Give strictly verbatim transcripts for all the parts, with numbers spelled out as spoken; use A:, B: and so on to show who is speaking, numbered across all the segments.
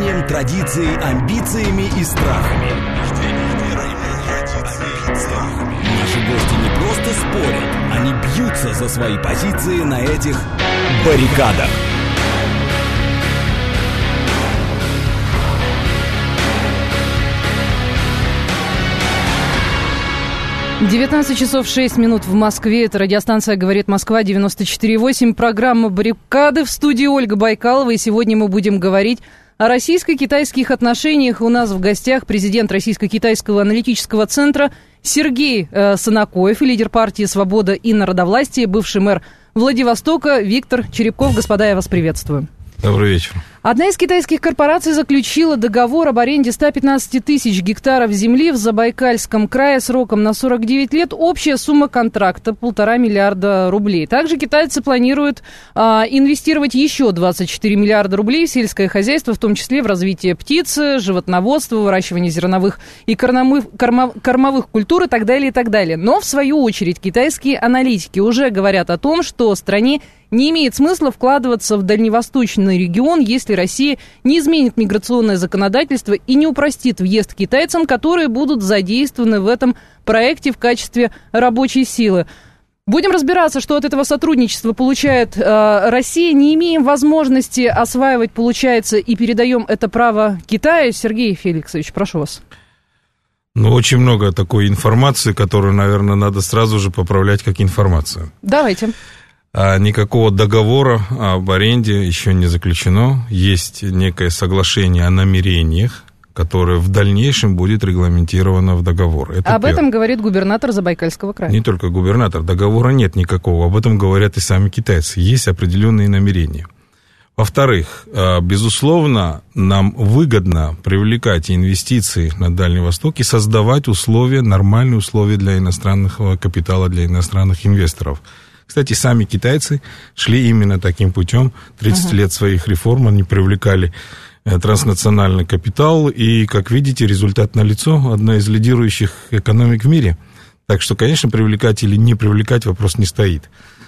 A: верованием, традицией, амбициями и страхами. Наши гости не просто спорят, они бьются за свои позиции на этих баррикадах.
B: девятнадцать часов шесть минут в Москве. Это радиостанция «Говорит Москва», девяносто четыре восемь. Программа «Баррикады». В студии Ольга Байкалова. И сегодня мы будем говорить о российско-китайских отношениях. У нас в гостях президент Российско-китайского аналитического центра Сергей э, Санакоев и лидер партии «Свобода и народовластие», бывший мэр Владивостока Виктор Черепков. Господа, я вас приветствую.
C: Добрый вечер.
B: Одна из китайских корпораций заключила договор об аренде ста пятнадцати тысяч гектаров земли в Забайкальском крае сроком на сорок девять лет. Общая сумма контракта – полтора миллиарда рублей. Также китайцы планируют а, инвестировать еще двадцать четыре миллиарда рублей в сельское хозяйство, в том числе в развитие птицы, животноводства, выращивание зерновых и кормовых, кормовых культур и так далее, и так далее. Но, в свою очередь, китайские аналитики уже говорят о том, что стране не имеет смысла вкладываться в дальневосточный регион, если Россия не изменит миграционное законодательство и не упростит въезд китайцам, которые будут задействованы в этом проекте в качестве рабочей силы. Будем разбираться, что от этого сотрудничества получает э, Россия. Не имеем возможности осваивать, получается, и передаем это право Китаю. Сергей Феликсович, прошу вас.
C: Ну, очень много такой информации, которую, наверное, надо сразу же поправлять как информацию.
B: Давайте.
C: А никакого договора об аренде еще не заключено. Есть некое соглашение о намерениях, которое в дальнейшем будет регламентировано в договор. Это
B: об
C: первое.
B: этом говорит губернатор Забайкальского края.
C: Не только губернатор. Договора нет никакого. Об этом говорят и сами китайцы. Есть определенные намерения. Во-вторых, безусловно, нам выгодно привлекать инвестиции на Дальний Восток и создавать условия, нормальные условия для иностранного капитала, для иностранных инвесторов. Кстати, сами китайцы шли именно таким путем. тридцать uh-huh. лет своих реформ они привлекали транснациональный капитал. И, как видите, результат налицо. Одна из лидирующих экономик в мире. Так что, конечно, привлекать или не привлекать вопрос не стоит.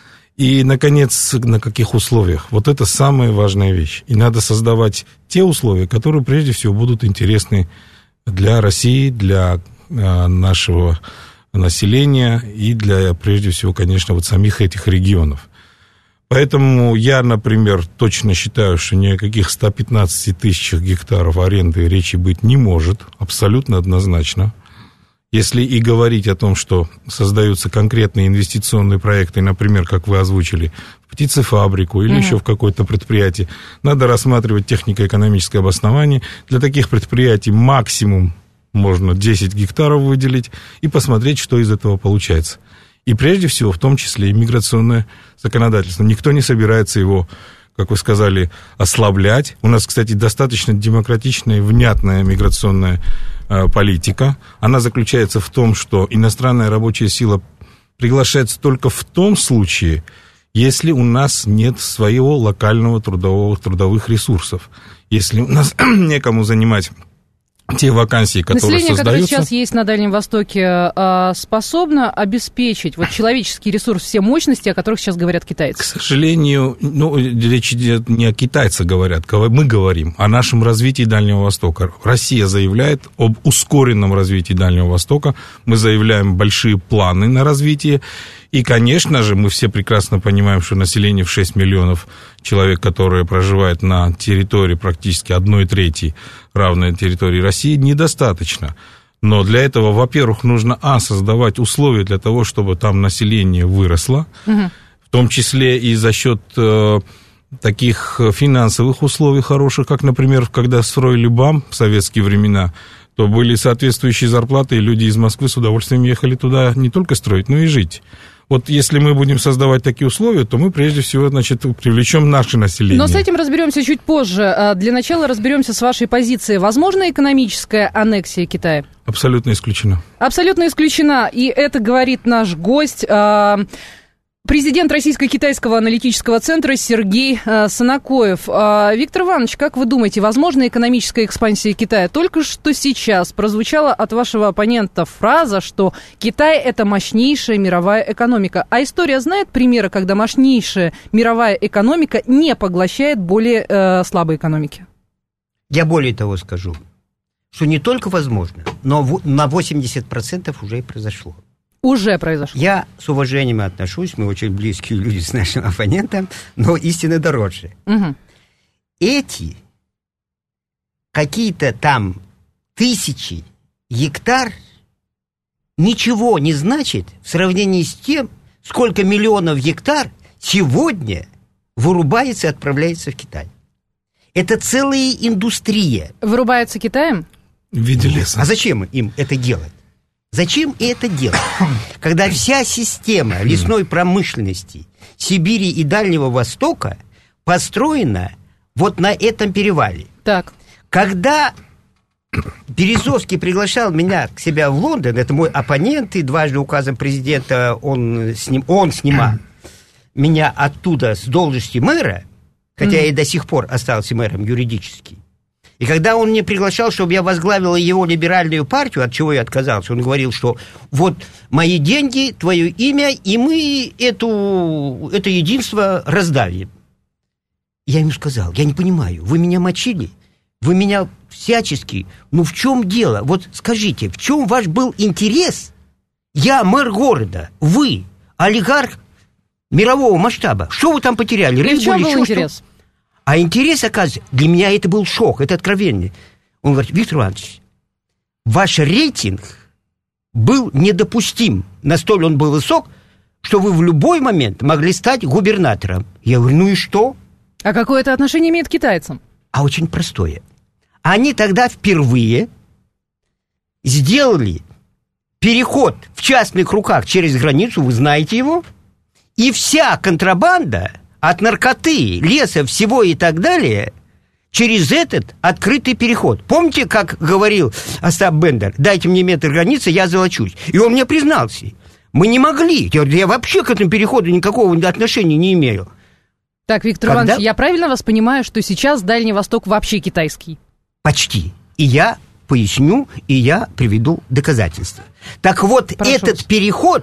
C: И, наконец, на каких условиях? Вот это самая важная вещь. И надо создавать те условия, которые, прежде всего, будут интересны для России, для э, нашего населения и для, прежде всего, конечно, вот самих этих регионов. Поэтому я, например, точно считаю, что ни о каких ста пятнадцати тысячах гектаров аренды речи быть не может, абсолютно однозначно. Если и говорить о том, что создаются конкретные инвестиционные проекты, например, как вы озвучили, в птицефабрику или mm-hmm. еще в какое-то предприятие, надо рассматривать технико-экономическое обоснование. Для таких предприятий максимум можно десять гектаров выделить и посмотреть, что из этого получается. И прежде всего, в том числе, и миграционное законодательство. Никто не собирается его, как вы сказали, ослаблять. У нас, кстати, достаточно демократичная и внятная миграционная э, политика. Она заключается в том, что иностранная рабочая сила приглашается только в том случае, если у нас нет своего локального трудового, трудовых ресурсов. Если у нас некому занимать те вакансии, которые
B: население,
C: создаются...
B: которое сейчас есть на Дальнем Востоке, способно обеспечить вот человеческий ресурс, все мощности, о которых сейчас говорят китайцы?
C: К сожалению, ну, речь идет не о китайцах говорят, мы говорим о нашем развитии Дальнего Востока. Россия заявляет об ускоренном развитии Дальнего Востока, мы заявляем большие планы на развитие, и, конечно же, мы все прекрасно понимаем, что население в шесть миллионов человек, которое проживает на территории практически одной трети равной территории России, недостаточно. Но для этого, во-первых, нужно, а, создавать условия для того, чтобы там население выросло, угу. в том числе и за счет э, таких финансовых условий хороших, как, например, когда строили БАМ в советские времена, то были соответствующие зарплаты, и люди из Москвы с удовольствием ехали туда не только строить, но и жить. Вот если мы будем создавать такие условия, то мы прежде всего, значит, привлечем наше население.
B: Но с этим разберемся чуть позже. Для начала разберемся с вашей позиции. Возможна экономическая аннексия Китая?
C: Абсолютно исключена.
B: Абсолютно исключена. И это говорит наш гость, президент Российско-Китайского аналитического центра Сергей э, Санакоев. Э, Виктор Иванович, как вы думаете, возможна экономическая экспансия Китая? Только что сейчас прозвучала от вашего оппонента фраза, что Китай – это мощнейшая мировая экономика. А история знает примеры, когда мощнейшая мировая экономика не поглощает более э, слабые экономики?
D: Я более того скажу, что не только возможно, но на восемьдесят процентов уже и произошло.
B: Уже произошло.
D: Я с уважением отношусь, мы очень близкие люди с нашим оппонентом, но истина дороже.
B: Угу.
D: Эти какие-то там тысячи гектар ничего не значит в сравнении с тем, сколько миллионов гектар сегодня вырубается и отправляется в Китай. Это целая индустрия.
B: Вырубается Китаем?
C: В виде леса.
D: А зачем им это делать? Зачем это делать? Когда вся система лесной промышленности Сибири и Дальнего Востока построена вот на этом перевале.
B: Так.
D: Когда Березовский приглашал меня к себе в Лондон, это мой оппонент, и дважды указом президента он, сним, он снимал меня оттуда с должности мэра, хотя mm. я и до сих пор остался мэром юридически. И когда он меня приглашал, чтобы я возглавила его либеральную партию, от чего я отказался, он говорил, что вот мои деньги, твое имя, и мы эту, это единство раздавим. Я ему сказал, я не понимаю, вы меня мочили, вы меня всячески, ну в чем дело? Вот скажите, в чем ваш был интерес? Я мэр города, вы олигарх мирового масштаба. Что вы там потеряли?
B: И в чем был интерес?
D: Что? А интерес, оказывается, для меня это был шок, это откровение. Он говорит, Виктор Иванович, ваш рейтинг был недопустим. Настолько он был высок, что вы в любой момент могли стать губернатором. Я говорю, ну и что?
B: А какое это отношение имеет к китайцам?
D: А очень простое. Они тогда впервые сделали переход в частных руках через границу, вы знаете его, и вся контрабанда от наркоты, леса, всего и так далее через этот открытый переход. Помните, как говорил Остап Бендер, дайте мне метр границы, я золочусь. И он мне признался. Мы не могли. Я, я вообще к этому переходу никакого отношения не имею.
B: Так, Виктор
D: Когда...
B: Иванович, я правильно вас понимаю, что сейчас Дальний Восток вообще китайский?
D: Почти. И я поясню, и я приведу доказательства. Так вот, Прошу этот вас. переход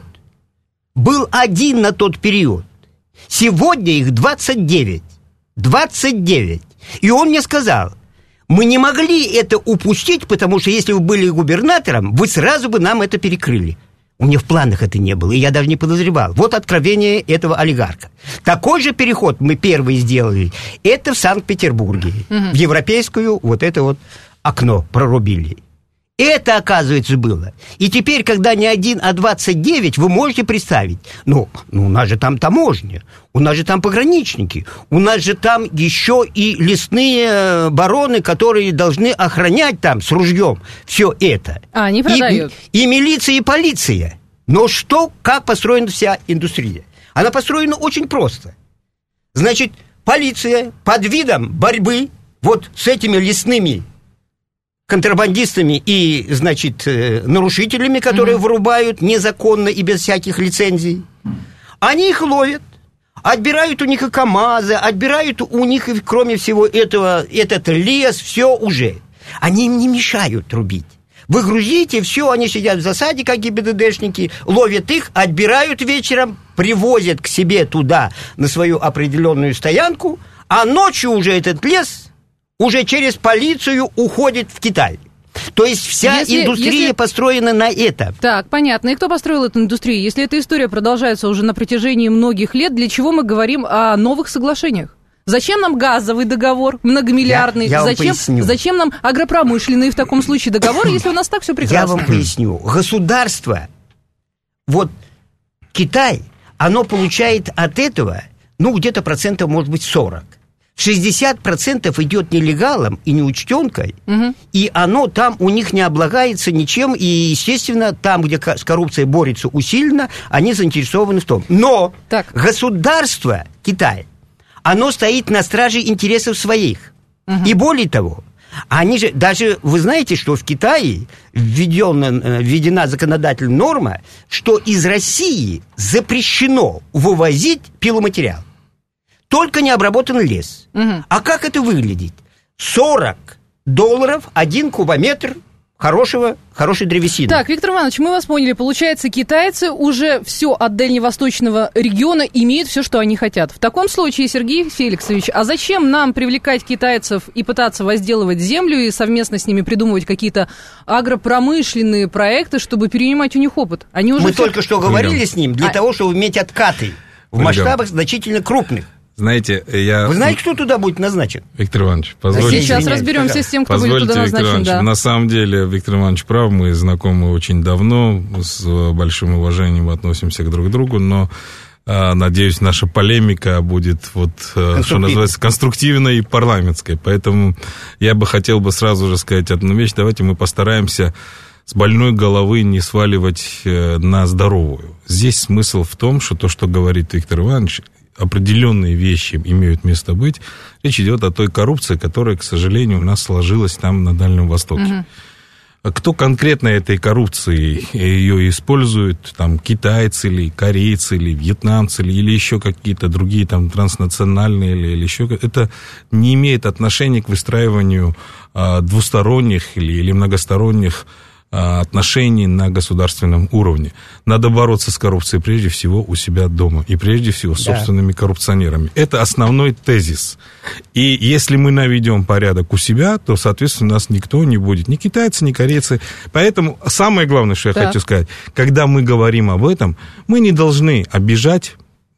D: был один на тот период. Сегодня их двадцать девять. двадцать девять. И он мне сказал, мы не могли это упустить, потому что если вы были губернатором, вы сразу бы нам это перекрыли. У меня в планах это не было, и я даже не подозревал. Вот откровение этого олигарха. Такой же переход мы первый сделали. Это в Санкт-Петербурге. Угу. В европейскую вот это вот окно прорубили. Это, оказывается, было. И теперь, когда не один, а двадцать девять, вы можете представить, ну, ну, у нас же там таможня, у нас же там пограничники, у нас же там еще и лесные бароны, которые должны охранять там с ружьем все это.
B: А, они продают.
D: И, и милиция, и полиция. Но что, как построена вся индустрия? Она построена очень просто. Значит, полиция под видом борьбы вот с этими лесными контрабандистами и, значит, нарушителями, которые mm-hmm. вырубают незаконно и без всяких лицензий. Они их ловят, отбирают у них и КАМАЗы, отбирают у них, кроме всего этого, этот лес, все уже. Они им не мешают рубить. Вы грузите, все, они сидят в засаде, как ГИБДДшники, ловят их, отбирают вечером, привозят к себе туда, на свою определенную стоянку, а ночью уже этот лес уже через полицию уходит в Китай. То есть вся если, индустрия если... построена на этом.
B: Так, понятно. И кто построил эту индустрию? Если эта история продолжается уже на протяжении многих лет, для чего мы говорим о новых соглашениях? Зачем нам газовый договор многомиллиардный?
D: Я, я вам
B: зачем,
D: поясню.
B: Зачем нам агропромышленный в таком случае договор, если у нас так все прекрасно?
D: Я вам поясню. Государство, вот Китай, оно получает от этого, ну, где-то процентов, может быть, сорок. шестьдесят процентов идет нелегалом и неучтенкой, угу. и оно там у них не облагается ничем, и, естественно, там, где с коррупцией борется усиленно, они заинтересованы в том. Но так. государство Китая, оно стоит на страже интересов своих. Угу. И более того, они же, даже вы знаете, что в Китае введена, введена законодательная норма, что из России запрещено вывозить пиломатериал. Только необработанный лес. Угу. А как это выглядит? сорок долларов один кубометр хорошего, хорошей древесины.
B: Так, Виктор Иванович, мы вас поняли. Получается, китайцы уже все от дальневосточного региона имеют все, что они хотят. В таком случае, Сергей Феликсович, а зачем нам привлекать китайцев и пытаться возделывать землю и совместно с ними придумывать какие-то агропромышленные проекты, чтобы перенимать у них опыт? Они уже
D: мы
B: все...
D: только что говорили
C: Ольга.
D: с ним для а... того, чтобы иметь откаты в
C: Ольга.
D: масштабах значительно крупных.
C: Знаете, я...
D: Вы знаете, кто туда будет назначен?
C: Виктор Иванович, позвольте...
B: Сейчас разберемся с тем, кто
C: позвольте,
B: будет туда
C: Виктор
B: назначен.
C: Иванович,
B: Да.
C: На самом деле, Виктор Иванович прав, мы знакомы очень давно, с большим уважением относимся друг к другу, но, надеюсь, наша полемика будет, вот, что называется, конструктивной и парламентской. Поэтому я бы хотел бы сразу же сказать одну вещь. Давайте мы постараемся с больной головы не сваливать на здоровую. Здесь смысл в том, что то, что говорит Виктор Иванович, определенные вещи имеют место быть. Речь идет о той коррупции, которая, к сожалению, у нас сложилась там на Дальнем Востоке. Угу. Кто конкретно этой коррупцией ее использует, там, китайцы или корейцы, или вьетнамцы, или, или еще какие-то другие там транснациональные, или, или еще, это не имеет отношения к выстраиванию а, двусторонних или, или многосторонних отношений на государственном уровне. Надо бороться с коррупцией прежде всего у себя дома и прежде всего с да. собственными коррупционерами. Это основной тезис. И если мы наведем порядок у себя, то, соответственно, нас никто не будет, ни китайцы, ни корейцы. Поэтому самое главное, что я да. хочу сказать, когда мы говорим об этом, мы не должны обижать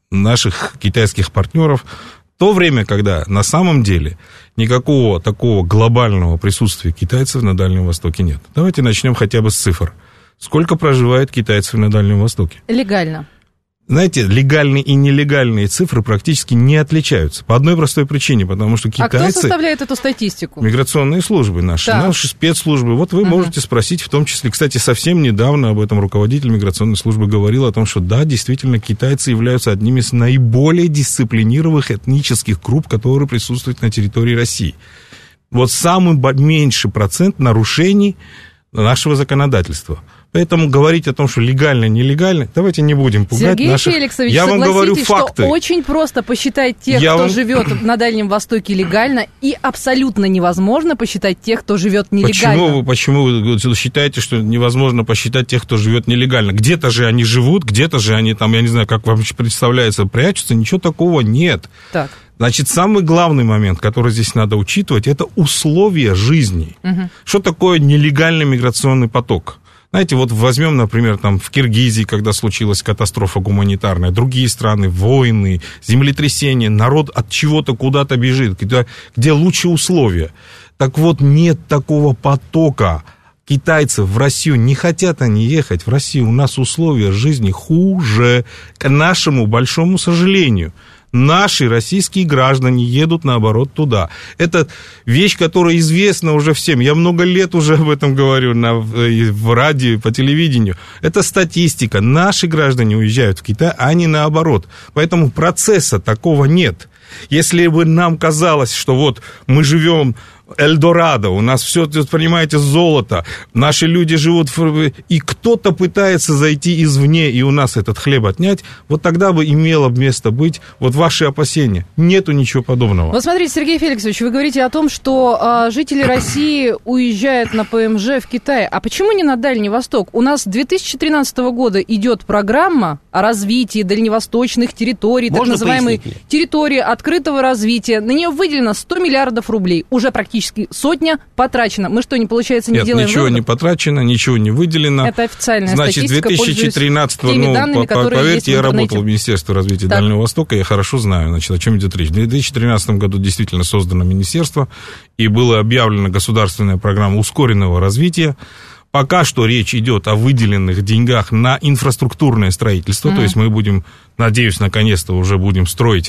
C: наших китайских партнеров, в то время, когда на самом деле никакого такого глобального присутствия китайцев на Дальнем Востоке нет. Давайте начнем хотя бы с цифр. Сколько проживает китайцев на Дальнем Востоке?
B: Легально.
C: Знаете, легальные и нелегальные цифры практически не отличаются. По одной простой причине, потому что китайцы...
B: А кто составляет эту статистику?
C: Миграционные службы наши,
B: да.
C: наши спецслужбы. Вот вы угу. можете спросить, в том числе, кстати, совсем недавно об этом руководитель миграционной службы говорил, о том, что да, действительно, китайцы являются одними из наиболее дисциплинированных этнических групп, которые присутствуют на территории России. Вот самый меньший процент нарушений нашего законодательства. Поэтому говорить о том, что легально, нелегально, давайте не будем пугать
B: Сергей
C: наших...
B: Феликсович,
C: я вам говорю факты.
B: Что очень просто посчитать тех,
C: я
B: кто
C: вам...
B: живет на Дальнем Востоке легально, и абсолютно невозможно посчитать тех, кто живет нелегально.
C: Почему вы, почему вы считаете, что невозможно посчитать тех, кто живет нелегально? Где-то же они живут, где-то же они там, я не знаю, как вам представляется, прячутся, ничего такого нет.
B: Так.
C: Значит, самый главный момент, который здесь надо учитывать, это условия жизни. Угу. Что такое нелегальный миграционный поток? Знаете, вот возьмем, например, там в Киргизии, когда случилась катастрофа гуманитарная, другие страны, войны, землетрясения, народ от чего-то куда-то бежит, где, где лучшие условия. Так вот, нет такого потока китайцев в Россию, не хотят они ехать в Россию, у нас условия жизни хуже, к нашему большому сожалению. Наши российские граждане едут, наоборот, туда. Это вещь, которая известна уже всем. Я много лет уже об этом говорю на, в радио, по телевидению. Это статистика. Наши граждане уезжают в Китай, а не наоборот. Поэтому процесса такого нет. Если бы нам казалось, что вот мы живем Эльдорадо, у нас все, понимаете, золото, наши люди живут, в... и кто-то пытается зайти извне и у нас этот хлеб отнять, вот тогда бы имело место быть вот ваши опасения. Нету ничего подобного.
B: Вот смотрите, Сергей Феликсович, вы говорите о том, что а, жители России уезжают на ПМЖ в Китай. А почему не на Дальний Восток? У нас с две тысячи тринадцатого года идет программа о развитии дальневосточных территорий, Можно так называемой пояснить? территории открытого развития. На нее выделено сто миллиардов рублей. Уже практически сотня потрачена. Мы что, не получается, не
C: Нет,
B: делаем
C: ничего
B: выводов?
C: не потрачено, ничего не выделено.
B: Это официальная
C: Значит,
B: статистика.
C: Значит, две тысячи тринадцатого, ну,
B: данными,
C: по, поверьте, я работал в Министерстве развития так. Дальнего Востока, я хорошо знаю, значит, о чем идет речь. В две тысячи тринадцатом году действительно создано министерство, и была объявлена государственная программа ускоренного развития. Пока что речь идет о выделенных деньгах на инфраструктурное строительство, mm-hmm. то есть мы будем, надеюсь, наконец-то уже будем строить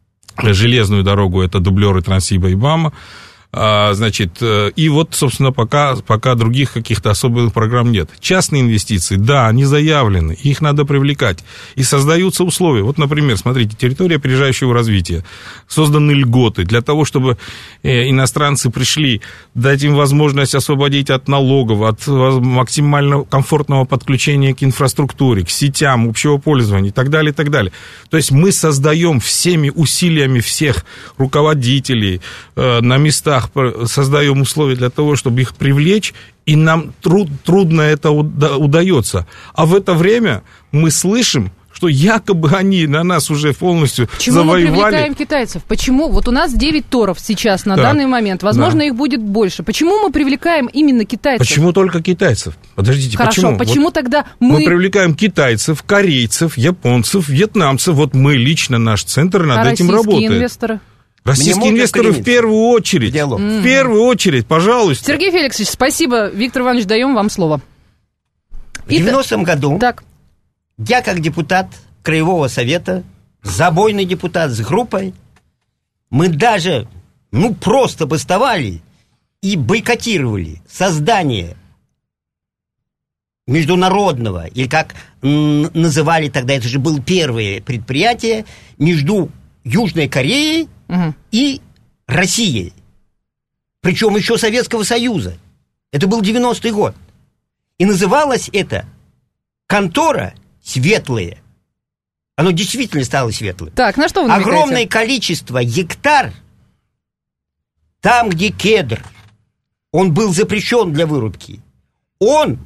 C: железную дорогу, это дублеры Транссиба и БАМа. Значит, и вот, собственно, пока, пока других каких-то особых программ нет. Частные инвестиции, да, они заявлены, их надо привлекать. И создаются условия. Вот, например, смотрите, территория опережающего развития. Созданы льготы для того, чтобы иностранцы пришли, дать им возможность освободить от налогов, от максимально комфортного подключения к инфраструктуре, к сетям общего пользования и так далее, и так далее. То есть мы создаем всеми усилиями всех руководителей на местах, местах создаем условия для того, чтобы их привлечь, и нам труд, трудно это удается. А в это время мы слышим, что якобы они на нас уже полностью
B: Почему
C: завоевали.
B: Почему мы привлекаем китайцев? Почему? Вот у нас девять торов сейчас на
C: да.
B: данный момент. Возможно, да. их будет больше. Почему мы привлекаем именно китайцев?
C: Почему только китайцев? Подождите,
B: Хорошо,
C: почему?
B: почему вот тогда мы...
C: Мы привлекаем китайцев, корейцев, японцев, вьетнамцев. Вот мы лично, наш центр над
B: а
C: этим работает.
B: инвесторы?
C: Российские инвесторы в первую очередь. В, mm-hmm. в первую очередь, пожалуйста.
B: Сергей Феликсович, спасибо. Виктор Иванович, даем вам слово.
D: В девяностом году
B: так.
D: я, как депутат Краевого совета, забойный депутат с группой, мы даже, ну, просто бастовали и бойкотировали создание международного, или как м- называли тогда, это же было первое предприятие, между Южной Кореей угу. и Россией. Причем еще Советского Союза. Это был девяностый год. И называлось это «Контора Светлая». Оно действительно стало светлым.
B: Так, на что вы намекаете?
D: Огромное количество гектар, там, где кедр, он был запрещен для вырубки, он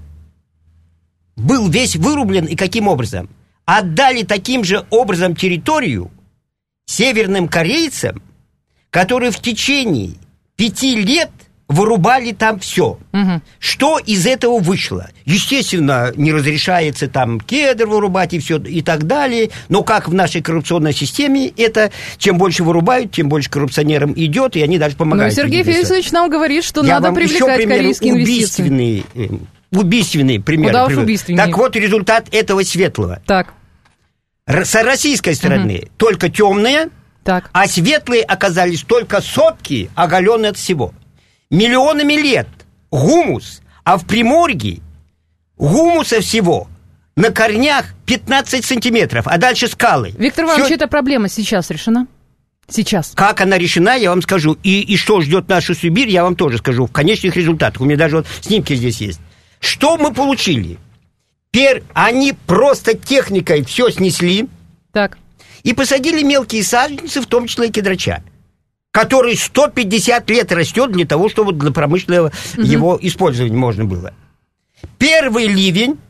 D: был весь вырублен, и каким образом? Отдали таким же образом территорию северным корейцам, которые в течение пяти лет вырубали там все. Угу. Что из этого вышло? Естественно, не разрешается там кедр вырубать и все, и так далее. Но как в нашей коррупционной системе, это чем больше вырубают, тем больше коррупционерам идет, и они даже помогают.
B: Но Сергей Феликсович нам говорит, что
D: Я
B: надо привлекать корейские инвестиции.
D: Убийственные, убийственные примеры.
B: Куда уж убийственнее.
D: Так вот, результат этого светлого.
B: Так.
D: С российской стороны угу. только темные,
B: так.
D: а светлые оказались только сотки, оголенные от всего. Миллионами лет гумус, а в Приморье гумуса всего на корнях пятнадцать сантиметров, а дальше скалы.
B: Виктор Иванович, Всё... эта проблема сейчас решена? Сейчас.
D: Как она решена, я вам скажу. И, и что ждет нашу Сибирь, я вам тоже скажу. В конечных результатах. У меня даже вот снимки здесь есть. Что мы получили? Пер... Они просто техникой все снесли.
B: Так.
D: И посадили мелкие саженцы, в том числе и кедрача, который сто пятьдесят лет растет для того, чтобы для промышленного угу. его использовать можно было. Первый ливень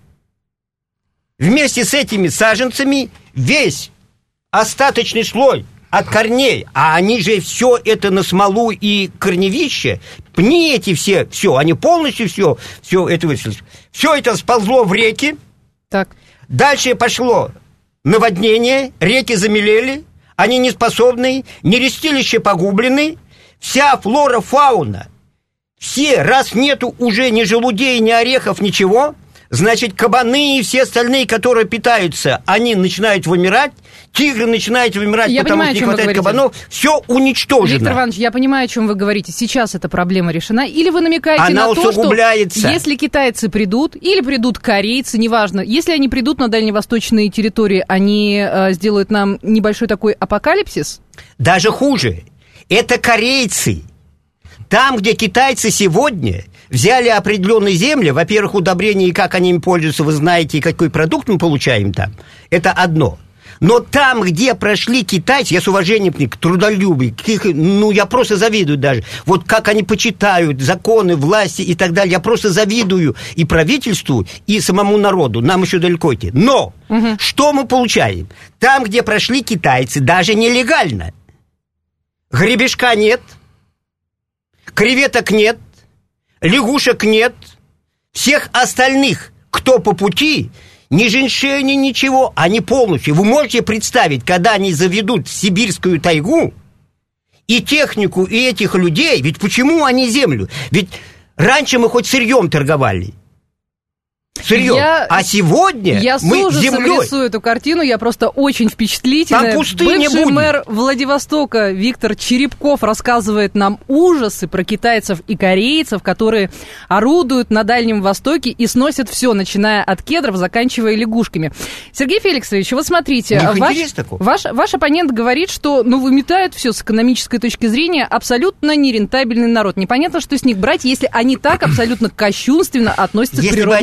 D: вместе с этими саженцами весь остаточный слой от корней, а они же все это на смолу и корневище, пни эти все, все, они полностью все, все это высадились. Все это сползло в реки.
B: Так.
D: Дальше пошло наводнение, реки замелели, они неспособны, нерестилища погублены, вся флора, фауна, все, раз нету уже ни желудей, ни орехов, ничего, значит, кабаны и все остальные, которые питаются, они начинают вымирать, тигры начинают вымирать,
B: я
D: потому
B: понимаю,
D: что не хватает кабанов, все уничтожено.
B: Виктор Иванович, я понимаю, о чем вы говорите. Сейчас эта проблема решена. Или вы намекаете
D: Она
B: на то, что если китайцы придут, или придут корейцы, неважно, если они придут на дальневосточные территории, они э, сделают нам небольшой такой апокалипсис?
D: Даже хуже. Это корейцы. Там, где китайцы сегодня взяли определенные земли, во-первых, удобрения и как они им пользуются, вы знаете, и какой продукт мы получаем там, это одно. Но там, где прошли китайцы, я с уважением к ним, трудолюбие, ну, я просто завидую даже. Вот как они почитают законы, власти и так далее, я просто завидую и правительству, и самому народу. Нам еще далеко идти. Но угу. что мы получаем? Там, где прошли китайцы, даже нелегально, гребешка нет, креветок нет, лягушек нет, всех остальных, кто по пути, ни женьшени, ничего, они полностью. Вы можете представить, когда они заведут в сибирскую тайгу и технику, и этих людей, ведь почему они землю? Ведь раньше мы хоть сырьем торговали. Сырьем. Я, а сегодня
B: я
D: мы
B: с ужасом
D: землей.
B: рисую эту картину, я просто очень впечатлительная.
D: Там пустыня
B: Бывший
D: будет.
B: Мэр Владивостока Виктор Черепков рассказывает нам ужасы про китайцев и корейцев, которые орудуют на Дальнем Востоке и сносят все, начиная от кедров, заканчивая лягушками. Сергей Феликсович, вот смотрите, ваш, ваш, ваш оппонент говорит, что ну, выметают все с экономической точки зрения, абсолютно нерентабельный народ. Непонятно, что с них брать, если они так абсолютно кощунственно относятся
D: если
B: к природным
D: недрам.
B: Если бы они
D: выметали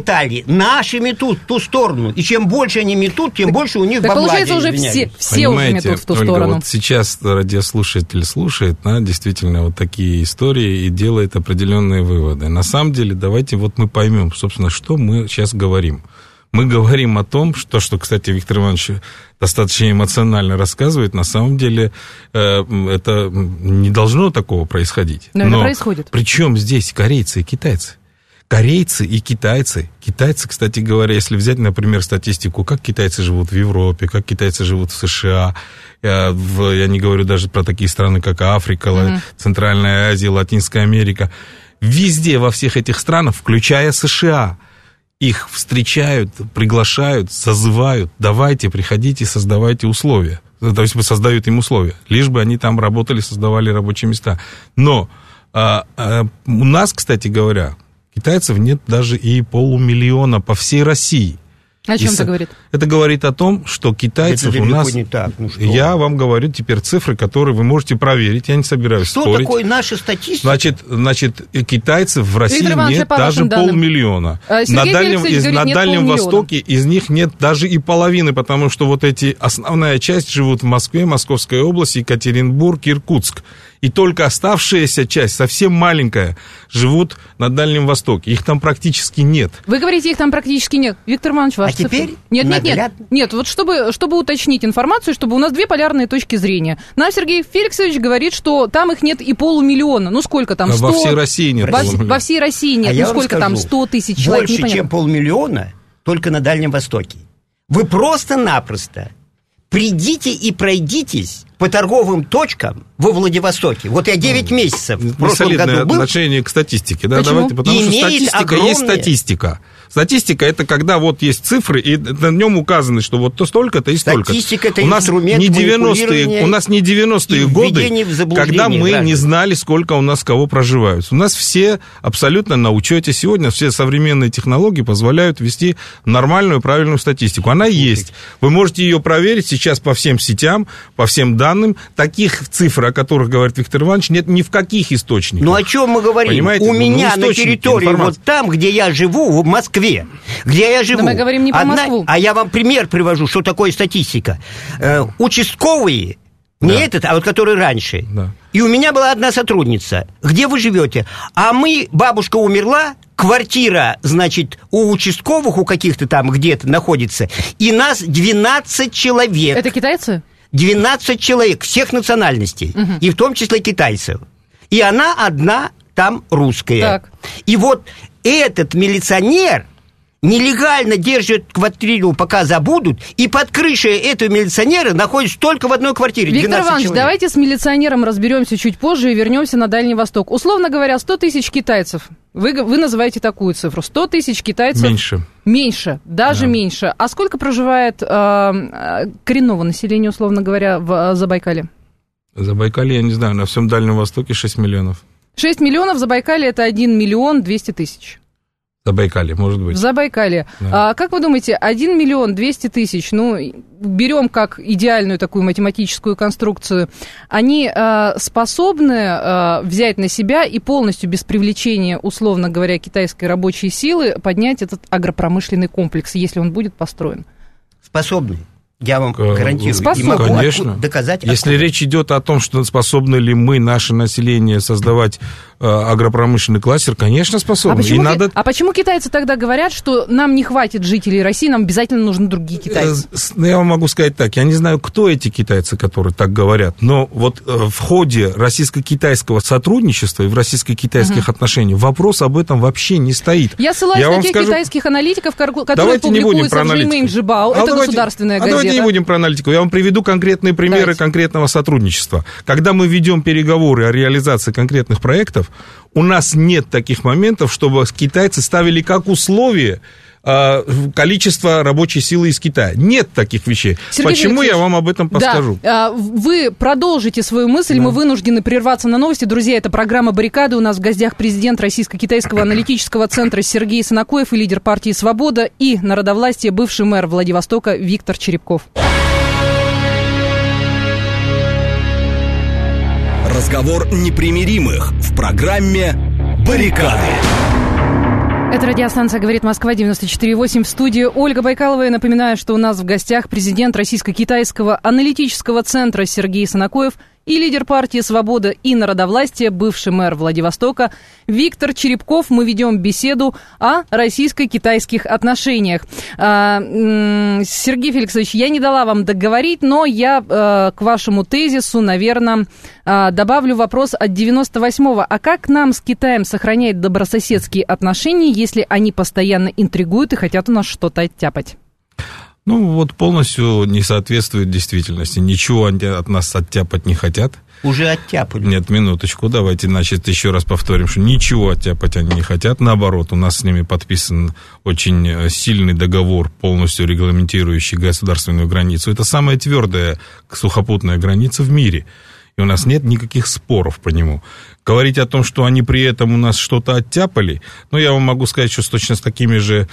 D: метали, наши метут в ту сторону. И чем больше они метут, тем так, больше у них
B: так
D: бабла.
B: Получается, уже все, все уже метут в ту
C: Ольга,
B: сторону.
C: Вот сейчас радиослушатель слушает, да, действительно, вот такие истории и делает определенные выводы. На самом деле, давайте вот мы поймем, собственно, что мы сейчас говорим. Мы говорим о том, что, что, кстати, Виктор Иванович достаточно эмоционально рассказывает, на самом деле э, это не должно такого происходить.
B: Но, Но это происходит.
C: Причем здесь корейцы и китайцы? Корейцы и китайцы. Китайцы, кстати говоря, если взять, например, статистику, как китайцы живут в Европе, как китайцы живут в США, я, в, я не говорю даже про такие страны, как Африка, mm-hmm. Центральная Азия, Латинская Америка. Везде, во всех этих странах, включая США, их встречают, приглашают, созывают, давайте, приходите, создавайте условия. То есть создают им условия, лишь бы они там работали, создавали рабочие места. Но а, а, у нас, кстати говоря, китайцев нет даже и полумиллиона по всей России.
B: О чем
C: и
B: это говорит?
C: Это говорит о том, что китайцев
D: это
C: у нас...
D: не так. Ну, что?
C: Я вам говорю теперь цифры, которые вы можете проверить. Я не собираюсь
D: что
C: спорить.
D: Что такое наша статистика?
C: Значит, значит китайцев в России Иванович, нет даже полмиллиона.
B: А,
C: на Дальнем, из,
B: говорит,
C: на Дальнем
B: полмиллиона.
C: Востоке из них нет даже и половины, потому что вот эти основная часть живут в Москве, Московской области, Екатеринбург, Иркутск. И только оставшаяся часть, совсем маленькая, живут на Дальнем Востоке. Их там практически нет.
B: Вы говорите, их там практически нет. Виктор Иванович, ваш
D: А цифры? Теперь
B: Нет, нет, нет. Нет, вот чтобы, чтобы уточнить информацию, чтобы у нас две полярные точки зрения. Нам Сергей Феликсович говорит, что там их нет и полумиллиона. Ну, сколько там? сто...
C: Во всей России нет
B: во,
C: полумиллиона.
B: Во всей России нет.
D: А
B: ну, сколько скажу, там? сто тысяч человек?
D: Больше, чем полмиллиона, только на Дальнем Востоке. Вы просто-напросто придите и пройдитесь по торговым точкам во Владивостоке. Вот я девять месяцев в прошлом году был.
C: Отношение к статистике. Да,
B: Почему?
C: давайте, потому
D: Имеет
C: что статистика
D: огромные...
C: есть статистика. Статистика – это когда вот есть цифры, и на нем указано, что вот то столько-то и столько.
D: Статистика – это
C: у нас
D: инструмент
C: не девяностые, у нас не девяностые годы, когда мы граждан. не знали, сколько у нас кого проживают. У нас все абсолютно на учете сегодня, все современные технологии позволяют вести нормальную, правильную статистику. Она Слушайте. есть. Вы можете ее проверить сейчас по всем сетям, по всем данным. Таких цифр, о которых говорит Виктор Иванович, нет ни в каких источниках.
D: Ну, о чем мы говорим?
C: Понимаете?
D: У
C: ну,
D: меня
C: ну,
D: на территории, вот там, где я живу, в Москве, где я живу.
B: Но мы говорим не про
D: одна...
B: Москву.
D: А я вам пример привожу, что такое статистика. Э, участковые, не да. этот, а вот который раньше.
C: Да.
D: И у меня была одна сотрудница. Где вы живете? А мы, бабушка умерла, квартира, значит, у участковых, у каких-то там где-то находится, и нас двенадцать человек.
B: Это китайцы?
D: двенадцать человек всех национальностей, угу. и в том числе китайцев. И она одна там русская.
B: Так.
D: И вот этот милиционер нелегально держит квартиру, пока забудут, и под крышей этого милиционера находится только в одной квартире.
B: Виктор Иванович, человек. Давайте с милиционером разберемся чуть позже и вернемся на Дальний Восток. Условно говоря, сто тысяч китайцев. Вы, вы называете такую цифру. сто тысяч китайцев. Меньше. Меньше, даже да. меньше. А сколько проживает э, коренного населения, условно говоря, в э, Забайкале?
C: В Забайкале, я не знаю, на всем Дальнем Востоке шесть миллионов.
B: шесть миллионов, в Забайкале это один миллион двести тысяч.
C: В Забайкале, может быть.
B: В Забайкале. Да. А, как вы думаете, один миллион двести тысяч, ну, берем как идеальную такую математическую конструкцию, они а, способны а, взять на себя и полностью без привлечения, условно говоря, китайской рабочей силы поднять этот агропромышленный комплекс, если он будет построен?
D: Способны. Я вам гарантирую.
B: Способны.
D: И могу
C: Конечно.
D: доказать.
C: Если
D: откуда.
C: речь идет о том, что способны ли мы, наше население, создавать э, агропромышленный кластер, конечно, способны.
B: А почему,
C: И надо...
B: а почему китайцы тогда говорят, что нам не хватит жителей России, нам обязательно нужны другие китайцы?
C: Я вам могу сказать так, я не знаю, кто эти китайцы, которые так говорят, но вот в ходе российско-китайского сотрудничества и в российско-китайских uh-huh. отношениях вопрос об этом вообще не стоит.
B: Я ссылаюсь я на тех скажу... китайских аналитиков, которые
C: давайте
B: публикуются в Жимейн Джибао.
C: А
B: это
C: давайте,
B: государственная
C: а
B: газета.
C: Давайте не будем про аналитику. Я вам приведу конкретные примеры давайте. конкретного сотрудничества. Когда мы ведем переговоры о реализации конкретных проектов, у нас нет таких моментов, чтобы китайцы ставили как условие количество рабочей силы из Китая. Нет таких вещей. Сергей Почему Феликсович, я вам об этом подскажу?
B: Да, вы продолжите свою мысль. Да. Мы вынуждены прерваться на новости. Друзья, это программа «Баррикады». У нас в гостях президент Российско-Китайского аналитического центра Сергей Санакоев и лидер партии «Свобода» и народовластие бывший мэр Владивостока Виктор Черепков.
A: Разговор непримиримых в программе «Баррикады».
B: Это радиостанция «Говорит Москва», девяносто четыре восемь, в студии Ольга Байкалова. Я напоминаю, что у нас в гостях президент Российско-Китайского аналитического центра Сергей Санакоев и лидер партии «Свобода и народовластие», бывший мэр Владивостока Виктор Черепков. Мы ведем беседу о российско-китайских отношениях. Сергей Феликсович, я не дала вам договорить, но я к вашему тезису, наверное, добавлю вопрос от девяносто восьмого. А как нам с Китаем сохранять добрососедские отношения, если они постоянно интригуют и хотят у нас что-то оттяпать?
C: Ну, вот полностью не соответствует действительности. Ничего они от нас оттяпать не хотят.
D: Уже оттяпали.
C: Нет, минуточку, давайте, значит, еще раз повторим, что ничего оттяпать они не хотят. Наоборот, у нас с ними подписан очень сильный договор, полностью регламентирующий государственную границу. Это самая твердая сухопутная граница в мире. И у нас нет никаких споров по нему. Говорить о том, что они при этом у нас что-то оттяпали, ну, я вам могу сказать, что точно с такими же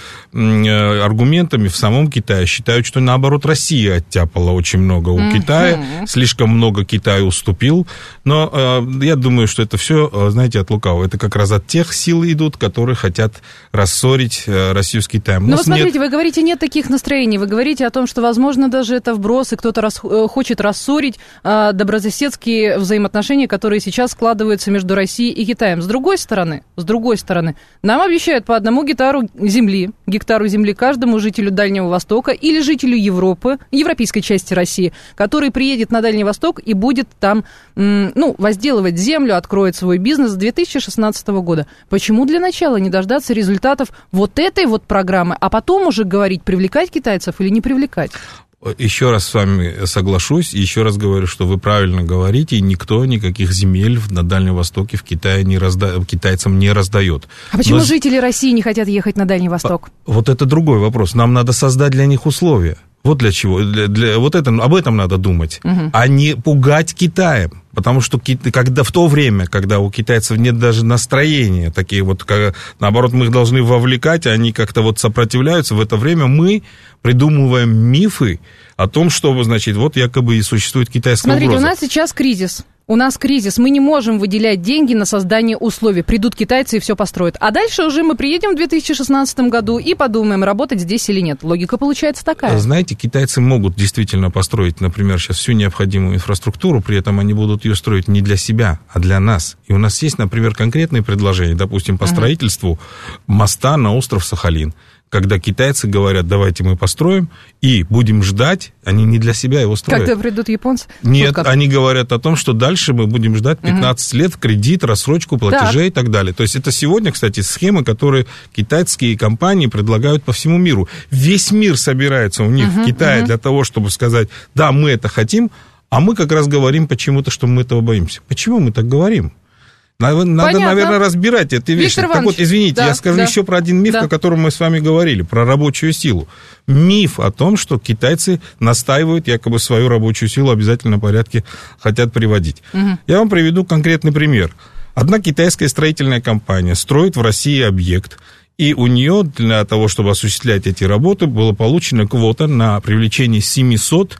C: аргументами в самом Китае считают, что, наоборот, Россия оттяпала очень много у mm-hmm. Китая, слишком много Китай уступил, но э, я думаю, что это все, знаете, от лукавого. Это как раз от тех сил идут, которые хотят рассорить э, Россию с Китаем.
B: Ну, вот смотрите, нет... вы говорите, нет таких настроений, вы говорите о том, что, возможно, даже это вброс, и кто-то рас... хочет рассорить э, добрососедские взаимоотношения, которые сейчас складываются между между Россией и Китаем. С другой стороны, с другой стороны, нам обещают по одному гектару земли, гектару земли каждому жителю Дальнего Востока или жителю Европы, европейской части России, который приедет на Дальний Восток и будет там, ну, возделывать землю, откроет свой бизнес с две тысячи шестнадцатого года. Почему для начала не дождаться результатов вот этой вот программы, а потом уже говорить, привлекать китайцев или не привлекать?
C: Еще раз с вами соглашусь, и еще раз говорю, что вы правильно говорите, и никто никаких земель на Дальнем Востоке в Китае не разда... китайцам не раздает.
B: А почему
C: Но...
B: жители России не хотят ехать на Дальний Восток?
C: Вот это другой вопрос. Нам надо создать для них условия. Вот для чего. Для, для, вот это, об этом надо думать, угу. а не пугать Китаем. Потому что когда, в то время, когда у китайцев нет даже настроения, такие вот, как, наоборот, мы их должны вовлекать, они как-то вот сопротивляются, в это время мы придумываем мифы о том, что, значит, вот якобы и существует китайская
B: угроза.
C: угроза.
B: Смотрите, у нас сейчас кризис. У нас кризис, мы не можем выделять деньги на создание условий. Придут китайцы и все построят. А дальше уже мы приедем в две тысячи шестнадцатом году и подумаем, работать здесь или нет. Логика получается такая.
C: Знаете, китайцы могут действительно построить, например, сейчас всю необходимую инфраструктуру, при этом они будут ее строить не для себя, а для нас. И у нас есть, например, конкретные предложения, допустим, по строительству моста на остров Сахалин. Когда китайцы говорят, давайте мы построим, и будем ждать, они не для себя его строят.
B: Когда придут японцы?
C: Нет, вот они говорят о том, что дальше мы будем ждать пятнадцать угу. лет, кредит, рассрочку платежей так. и так далее. То есть это сегодня, кстати, схемы, которые китайские компании предлагают по всему миру. Весь мир собирается у них угу, в Китае угу. для того, чтобы сказать, да, мы это хотим, а мы как раз говорим почему-то, что мы этого боимся. Почему мы так говорим? Надо, надо наверное, разбирать эти вещи.
B: Виктор
C: так вот, извините, да, я скажу да. еще про один миф, да. о котором мы с вами говорили, про рабочую силу. Миф о том, что китайцы настаивают, якобы свою рабочую силу в обязательном порядке хотят приводить. Угу. Я вам приведу конкретный пример. Одна китайская строительная компания строит в России объект, и у нее для того, чтобы осуществлять эти работы, была получена квота на привлечение семьсот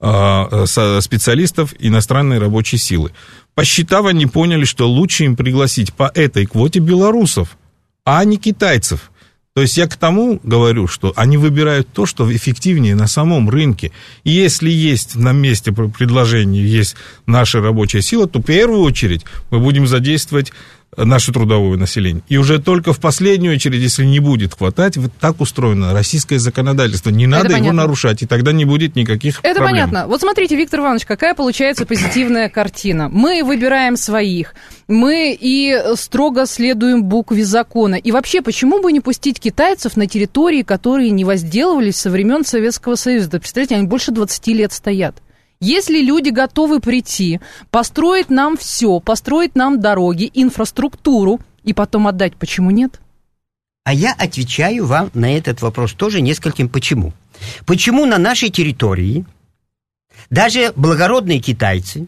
C: э, специалистов иностранной рабочей силы. Посчитав, они поняли, что лучше им пригласить по этой квоте белорусов, а не китайцев. То есть я к тому говорю, что они выбирают то, что эффективнее на самом рынке. И если есть на месте предложения, есть наша рабочая сила, то в первую очередь мы будем задействовать наше трудовое население. И уже только в последнюю очередь, если не будет хватать, вот так устроено российское законодательство. Не надо Это его понятно. нарушать, и тогда не будет никаких
B: Это
C: проблем. Это
B: понятно. Вот смотрите, Виктор Иванович, какая получается позитивная картина. Мы выбираем своих, мы и строго следуем букве закона. И вообще, почему бы не пустить китайцев на территории, которые не возделывались со времен Советского Союза? Да, представляете, они больше двадцати лет стоят. Если люди готовы прийти, построить нам все, построить нам дороги, инфраструктуру и потом отдать, почему нет?
D: А я отвечаю вам на этот вопрос тоже нескольким почему. Почему на нашей территории даже благородные китайцы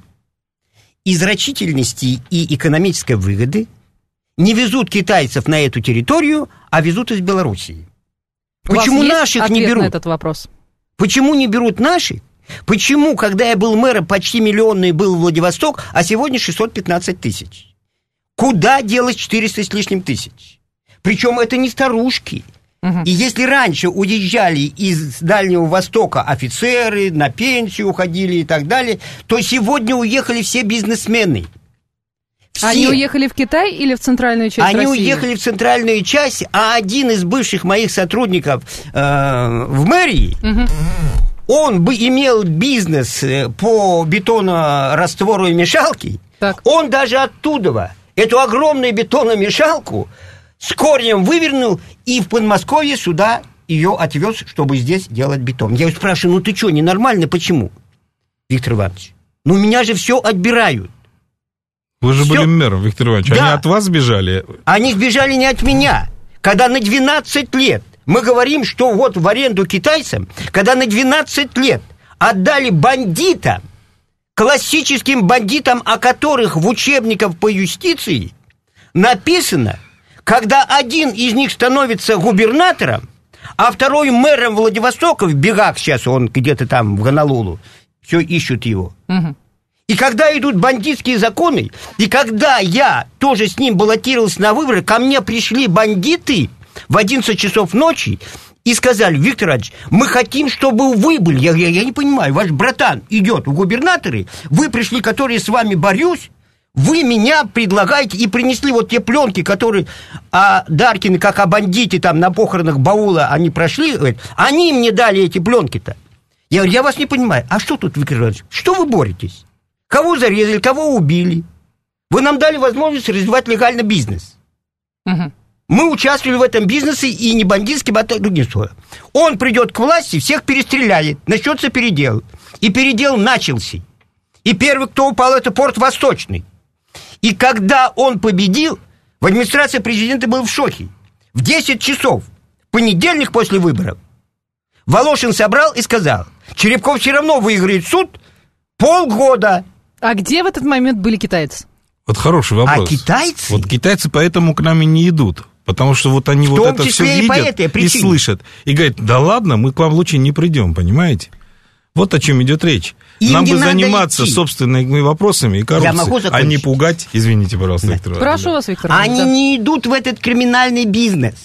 D: из рачительности и экономической выгоды не везут китайцев на эту территорию, а везут из Белоруссии? Почему наших не берут?
B: На этот вопрос?
D: Почему не берут наших? Почему, когда я был мэром, почти миллионный был Владивосток, а сегодня шестьсот пятнадцать тысяч? Куда делать четыреста с лишним тысяч? Причем это не старушки. И если раньше уезжали из Дальнего Востока офицеры, на пенсию уходили и так далее, то сегодня уехали все бизнесмены. Все.
B: Они уехали в Китай или в центральную часть
D: Они
B: России?
D: уехали в центральную часть, а один из бывших моих сотрудников э, в мэрии, угу. он бы имел бизнес по бетонораствору и мешалке, так. он даже оттуда эту огромную бетономешалку с корнем вывернул и в Подмосковье сюда ее отвез, чтобы здесь делать бетон. Я его спрашиваю, ну ты что, ненормально, почему? Виктор Иванович, ну меня же все отбирают.
C: Вы же
D: все.
C: были мэром, Виктор Иванович, да. Они от вас сбежали?
D: Они сбежали не от меня. Когда на двенадцать лет мы говорим, что вот в аренду китайцам, когда на двенадцать лет отдали бандитам, классическим бандитам, о которых в учебниках по юстиции написано, когда один из них становится губернатором, а второй мэром Владивостока, в бегах сейчас он где-то там в Гонолулу, все ищут его. Угу. И когда идут бандитские законы, и когда я тоже с ним баллотировался на выборы, ко мне пришли бандиты в одиннадцать часов ночи и сказали: Виктор Ильич, мы хотим, чтобы вы были. Я говорю, я не понимаю, ваш братан идет в губернаторы, вы пришли, которые с вами борюсь, вы меня предлагаете и принесли вот те пленки, которые о Даркине, как о бандите там на похоронах Баула, они прошли, говорят, они мне дали эти пленки-то. Я говорю, я вас не понимаю, а что тут, Виктор Иванович, что вы боретесь? Кого зарезали, кого убили? Вы нам дали возможность развивать легально бизнес. Угу. Мы участвовали в этом бизнесе и не бандитским, а другим слоем. Он придет к власти, всех перестреляет, начнется передел. И передел начался. И первый, кто упал, это Порт Восточный. И когда он победил, в администрации президента был в шоке. В десять часов, в понедельник после выборов, Волошин собрал и сказал: Черепков все равно выиграет суд полгода.
B: А где в этот момент были китайцы?
C: Вот хороший вопрос.
D: А китайцы?
C: Вот китайцы поэтому к нам и не идут. Потому что вот они
D: в
C: вот это все
D: и
C: видят и слышат. И говорят, да ладно, мы к вам лучше не придем, понимаете? Вот о чем идет речь. Им Нам бы заниматься идти. собственными вопросами и коррупцией, а не пугать. Извините, пожалуйста, Виктор Иванович.
B: Прошу вас, Виктор Иванович.
D: Они да. не идут в этот криминальный бизнес.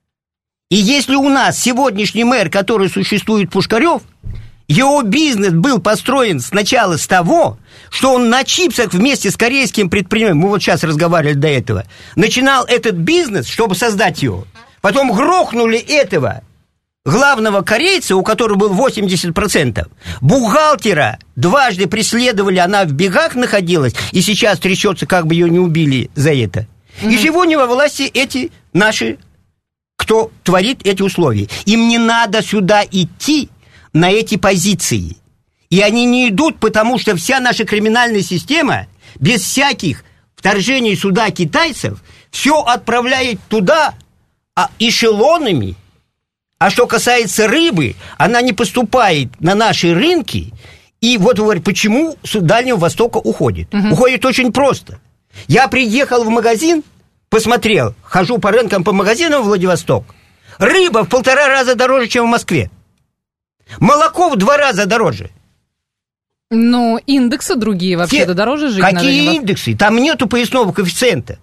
D: И если у нас сегодняшний мэр, который существует, Пушкарев, его бизнес был построен сначала с того, что он на чипсах вместе с корейским предпринимателем, мы вот сейчас разговаривали до этого, начинал этот бизнес, чтобы создать его. Потом грохнули этого главного корейца, у которого был восемьдесят процентов, бухгалтера дважды преследовали, она в бегах находилась, и сейчас трясется, как бы ее не убили за это. Mm-hmm. И сегодня во власти эти наши, кто творит эти условия. Им не надо сюда идти на эти позиции. И они не идут, потому что вся наша криминальная система, без всяких вторжений сюда китайцев, все отправляет туда эшелонами. А что касается рыбы, она не поступает на наши рынки. И вот говорит, почему с Дальнего Востока уходит? Угу. Уходит очень просто. Я приехал в магазин, посмотрел, хожу по рынкам, по магазинам в Владивосток. Рыба в полтора раза дороже, чем в Москве. Молоко в два раза дороже.
B: Но индексы другие вообще-то дороже жить.
D: Какие индексы? Там нету поясного коэффициента.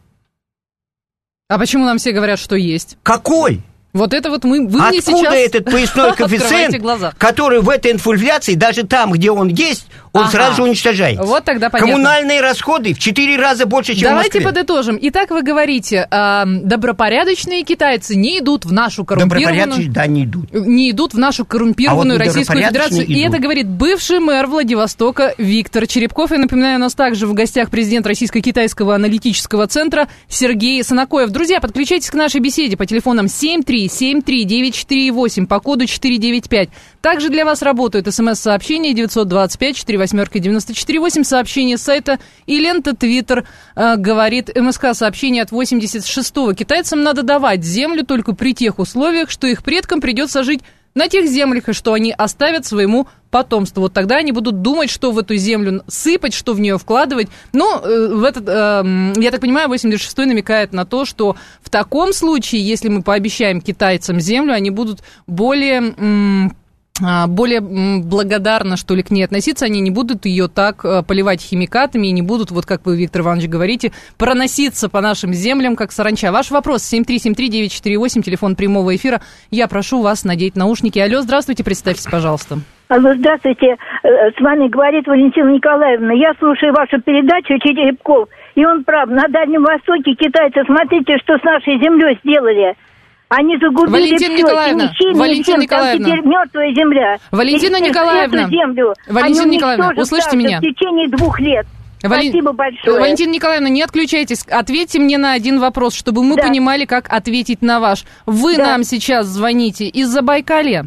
B: А почему нам все говорят, что есть?
D: Какой?
B: Вот это вот мы, вы
D: мне
B: сейчас...
D: Откуда этот поясной коэффициент, который в этой инфляции, даже там, где он есть, он ага. сразу же уничтожается?
B: Вот тогда понятно.
D: Коммунальные расходы в четыре раза больше, чем
B: Давайте
D: в Москве.
B: Подытожим. Итак, вы говорите, э, добропорядочные китайцы не идут в нашу коррумпированную...
D: Добропорядочные, да, не идут.
B: Не идут в нашу коррумпированную а вот Российскую Федерацию. Идут. И это говорит бывший мэр Владивостока Виктор Черепков. И напоминаю, у нас также в гостях президент Российско-Китайского аналитического центра Сергей Санакоев. Друзья, подключайтесь к нашей беседе по телефонам семь три семь три девять четыре восемь по коду четыре девять пять. Также для вас работают смс-сообщения девятьсот двадцать пять четыре восьмерка девяносто четыре восемь, сообщение с сайта и лента Твиттер, э, говорит МСК, сообщение от восемьдесят шестого. Китайцам надо давать землю только при тех условиях, что их предкам придется жить на тех землях, и что они оставят своему потомству. Вот тогда они будут думать, что в эту землю сыпать, что в нее вкладывать. Но э, в этот, э, я так понимаю, восемьдесят шестой намекает на то, что в таком случае, если мы пообещаем китайцам землю, они будут более... М- более благодарно, что ли, к ней относиться, они не будут ее так поливать химикатами и не будут, вот как вы, Виктор Иванович, говорите, проноситься по нашим землям, как саранча. Ваш вопрос семь три семь три девять четыре восемь, телефон прямого эфира. Я прошу вас надеть наушники. Алло, здравствуйте, представьтесь, пожалуйста.
E: Алло, здравствуйте. С вами говорит Валентина Николаевна. Я слушаю вашу передачу «Черепков». И он прав. На Дальнем Востоке китайцы, смотрите, что с нашей землей сделали. Они загубили
B: Валентина
E: все,
B: Николаевна, Валентина Николаевна,
E: теперь мертвая земля.
B: Валентина
E: и
B: Николаевна,
E: эту землю
B: Валентина Николаевна, услышьте меня.
E: В течение двух лет.
B: Вали...
E: Спасибо большое.
B: Валентина Николаевна, не отключайтесь. Ответьте мне на один вопрос, чтобы мы да. понимали, как ответить на ваш. Вы да. нам сейчас звоните из Забайкалья?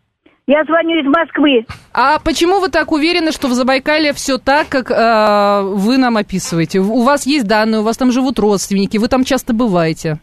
E: Я звоню из Москвы.
B: А почему вы так уверены, что в Забайкалье все так, как э, вы нам описываете? У вас есть данные, у вас там живут родственники, вы там часто бываете?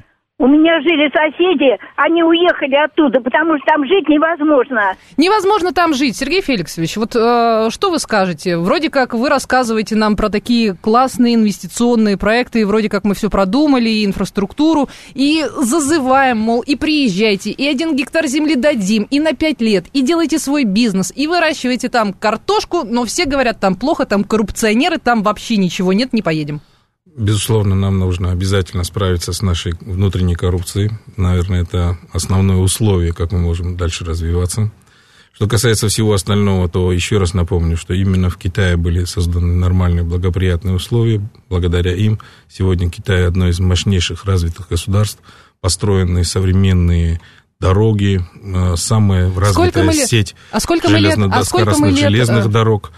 E: У меня жили соседи, они уехали оттуда, потому что там жить невозможно.
B: Невозможно там жить. Сергей Феликсович, вот э, что вы скажете? Вроде как вы рассказываете нам про такие классные инвестиционные проекты, и вроде как мы все продумали, и инфраструктуру, и зазываем, мол, и приезжайте, и один гектар земли дадим, и на пять лет, и делайте свой бизнес, и выращивайте там картошку, но все говорят, там плохо, там коррупционеры, там вообще ничего нет, не поедем.
C: Безусловно, нам нужно обязательно справиться с нашей внутренней коррупцией. Наверное, это основное условие, как мы можем дальше развиваться. Что касается всего остального, то еще раз напомню, что именно в Китае были созданы нормальные, благоприятные условия. Благодаря им сегодня Китай одно из мощнейших развитых государств, построенные современные дороги, самая развитая сеть а железнодорожных железных дорог.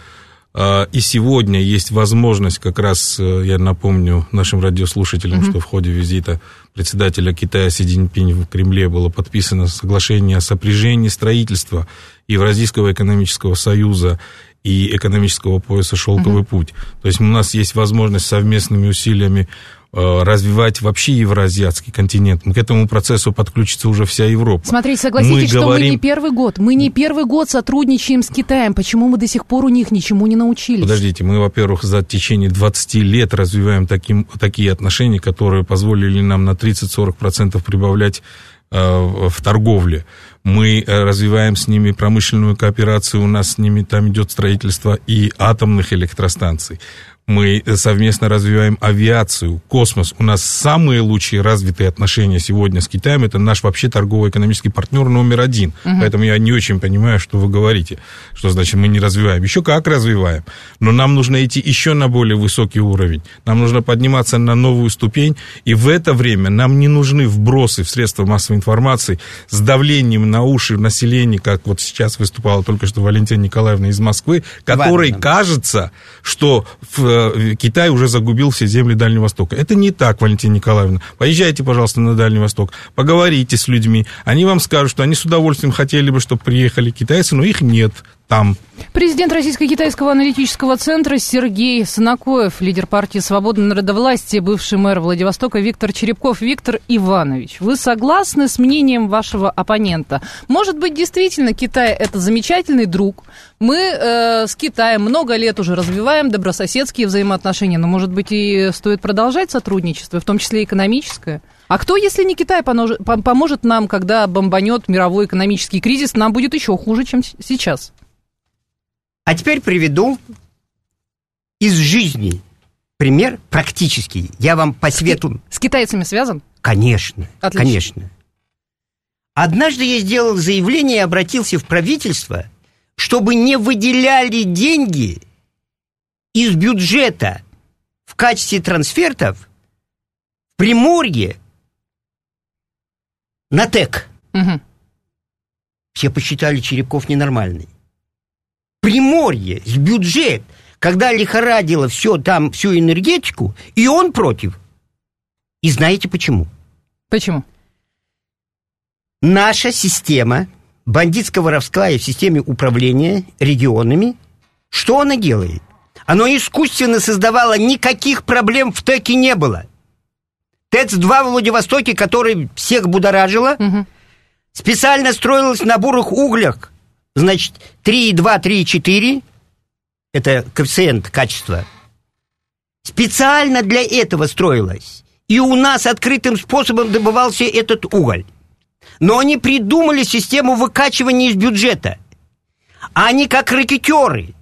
C: И сегодня есть возможность, как раз я напомню нашим радиослушателям, mm-hmm. что в ходе визита председателя Китая Си Цзиньпиня в Кремле было подписано соглашение о сопряжении строительства Евразийского экономического союза и экономического пояса «Шелковый mm-hmm. путь». То есть у нас есть возможность совместными усилиями развивать вообще евроазиатский континент. К этому процессу подключится уже вся Европа.
B: Смотрите, согласитесь, мы что говорим... мы не первый год. Мы не первый год сотрудничаем с Китаем. Почему мы до сих пор у них ничему не научились?
C: Подождите, мы, во-первых, за течение двадцати лет развиваем таким, такие отношения, которые позволили нам на тридцать-сорок процентов прибавлять э, в торговле. Мы развиваем с ними промышленную кооперацию, у нас с ними там идет строительство и атомных электростанций. Мы совместно развиваем авиацию, космос. У нас самые лучшие развитые отношения сегодня с Китаем. Это наш вообще торгово-экономический партнер номер один. Uh-huh. Поэтому я не очень понимаю, что вы говорите. Что значит мы не развиваем? Еще как развиваем. Но нам нужно идти еще на более высокий уровень. Нам нужно подниматься на новую ступень. И в это время нам не нужны вбросы в средства массовой информации с давлением на уши населения, как вот сейчас выступала только что Валентина Николаевна из Москвы, которой Ладно. кажется, что в Китай уже загубил все земли Дальнего Востока. Это не так, Валентина Николаевна. Поезжайте, пожалуйста, на Дальний Восток, поговорите с людьми. Они вам скажут, что они с удовольствием хотели бы, чтобы приехали китайцы, но их нет там.
B: Президент Российско-Китайского аналитического центра Сергей Санакоев, лидер партии «Свободное народовластие», бывший мэр Владивостока Виктор Черепков. Виктор Иванович, вы согласны с мнением вашего оппонента? Может быть, действительно, Китай – это замечательный друг. Мы э, с Китаем много лет уже развиваем добрососедские взаимоотношения, но, может быть, и стоит продолжать сотрудничество, в том числе экономическое? А кто, если не Китай, поможет нам, когда бомбанет мировой экономический кризис, нам будет еще хуже, чем сейчас?
D: А теперь приведу из жизни пример практический. Я вам по свету...
B: С китайцами связан?
D: Конечно,
B: Отлично.
D: конечно. Однажды я сделал заявление и обратился в правительство, чтобы не выделяли деньги из бюджета в качестве трансфертов в Приморье на ТЭК.
B: Угу.
D: Все посчитали Черепков ненормальный. Приморье, с бюджет, когда лихорадило все там, всю энергетику, и он против. И знаете почему?
B: Почему?
D: Наша система бандитско-воровская в системе управления регионами, что она делает? Она искусственно создавала, никаких проблем в ТЭКе не было. ТЭЦ-два в Владивостоке, который всех будоражило, угу. специально строилась на бурых углях. Значит, три и два, три и четыре, это коэффициент качества, специально для этого строилось. И у нас открытым способом добывался этот уголь. Но они придумали систему выкачивания из бюджета. Они как ракетёры.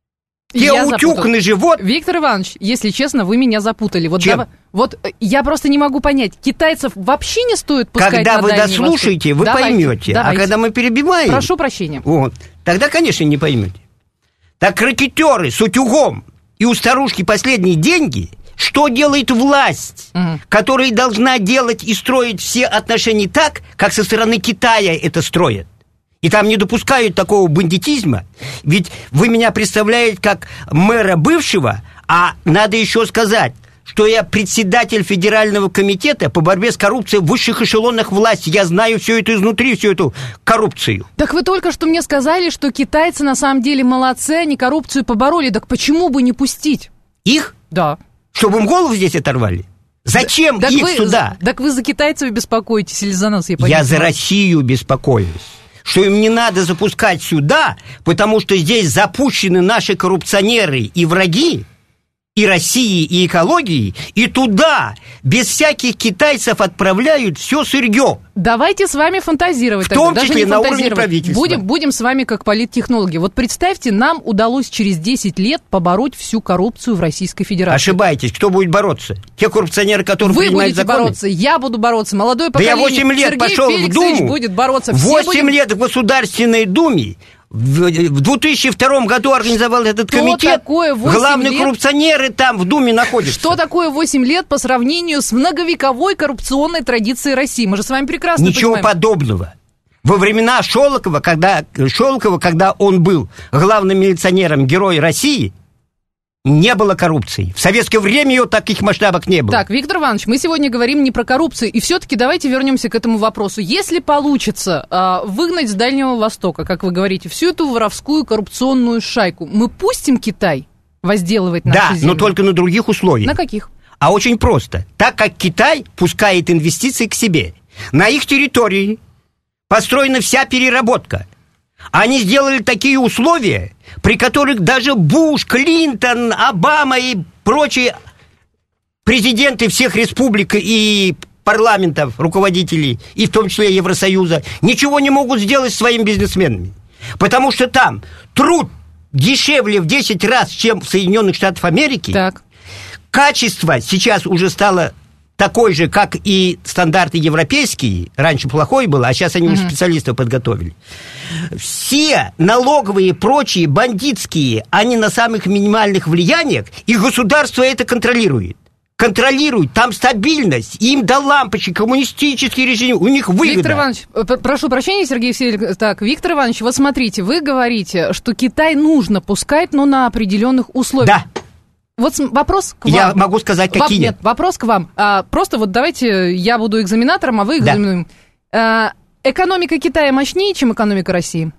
D: Те утюг живот.
B: Виктор Иванович, если честно, вы меня запутали. Вот,
D: Чем?
B: давай, вот я просто не могу понять, китайцев вообще не стоит пускать
D: когда
B: на
D: вы
B: Дальний
D: дослушаете,
B: Восток?
D: вы
B: Давайте,
D: поймете.
B: давайте.
D: А когда мы перебиваем...
B: Прошу прощения.
D: Вот, тогда, конечно, не поймете. Так ракетёры с утюгом и у старушки последние деньги... Что делает власть, угу. которая должна делать и строить все отношения так, как со стороны Китая это строят? И там не допускают такого бандитизма. Ведь вы меня представляете как мэра бывшего, а надо еще сказать, что я председатель Федерального комитета по борьбе с коррупцией в высших эшелонах власти. Я знаю все это изнутри, всю эту коррупцию.
B: Так вы только что мне сказали, что китайцы на самом деле молодцы, они коррупцию побороли. Так почему бы не пустить?
D: Их?
B: Да.
D: Чтобы им голову здесь оторвали? Зачем
B: так
D: их
B: вы,
D: сюда?
B: Так вы за китайцев беспокоитесь или за нас? Я,
D: я за Россию беспокоюсь. Что им не надо запускать сюда, потому что здесь запущены наши коррупционеры и враги, и России, и экологии, и туда без всяких китайцев отправляют все сырье.
B: Давайте с вами фантазировать.
D: В том
B: тогда.
D: числе
B: Даже
D: на уровне правительства.
B: Будем, будем с вами как политтехнологи. Вот представьте, нам удалось через десять лет побороть всю коррупцию в Российской Федерации.
D: Ошибаетесь. Кто будет бороться? Те коррупционеры, которые
B: Вы
D: принимают
B: будете
D: законы?
B: бороться, я буду бороться, молодое поколение.
D: Да я восемь лет
B: Сергей
D: пошел в Думу.
B: будет бороться. Все
D: восемь
B: будем...
D: лет в Государственной Думе. В две тысячи втором году организовал этот
B: Что
D: комитет.
B: Такое
D: Главные
B: лет?
D: коррупционеры там в Думе находятся.
B: Что такое восемь лет по сравнению с многовековой коррупционной традицией России? Мы же с вами прекрасно
D: Ничего
B: понимаем.
D: подобного. Во времена Шолокова, когда, Шолокова, когда он был главным милиционером Героя России, не было коррупции. В советское время ее таких масштабах не было.
B: Так, Виктор Иванович, мы сегодня говорим не про коррупцию, и все-таки давайте вернемся к этому вопросу. Если получится э, выгнать с Дальнего Востока, как вы говорите, всю эту воровскую коррупционную шайку, мы пустим Китай возделывать наши
D: да,
B: земли?
D: Да, но только на других условиях.
B: На каких?
D: А очень просто. Так как Китай пускает инвестиции к себе. На их территории построена вся переработка. Они сделали такие условия, при которых даже Буш, Клинтон, Обама и прочие президенты всех республик и парламентов, руководителей, и в том числе Евросоюза, ничего не могут сделать своими бизнесменами. Потому что там труд дешевле в десять раз, чем в Соединенных Штатах Америки.
B: Так.
D: Качество сейчас уже стало такой же, как и стандарты европейские. Раньше плохой было, а сейчас они уже специалистов подготовили. Все налоговые и прочие бандитские, они на самых минимальных влияниях, и государство это контролирует. Контролирует, там стабильность, им до лампочки, коммунистический режим, у них выгода.
B: Виктор Иванович, прошу прощения, Сергей Васильевич. Так, Виктор Иванович, вот смотрите, вы говорите, что Китай нужно пускать, но на определенных условиях.
D: Да.
B: Вот вопрос к вам.
D: Я могу сказать, какие.
B: Нет, вопрос к вам. А, просто вот давайте я буду экзаменатором, а вы экзаменуем. Да. А, экономика Китая мощнее, чем экономика России?